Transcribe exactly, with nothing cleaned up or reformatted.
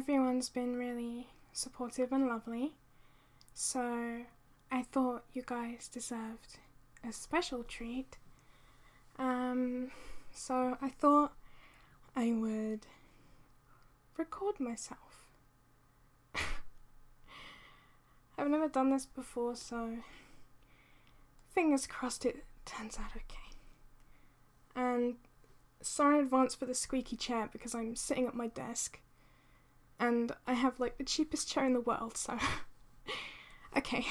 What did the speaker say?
everyone's been really supportive and lovely. So I thought you guys deserved a special treat. Um, so I thought I would record myself. I've never done this before, so fingers crossed it turns out okay. And sorry in advance for the squeaky chair because I'm sitting at my desk and I have like the cheapest chair in the world, so okay.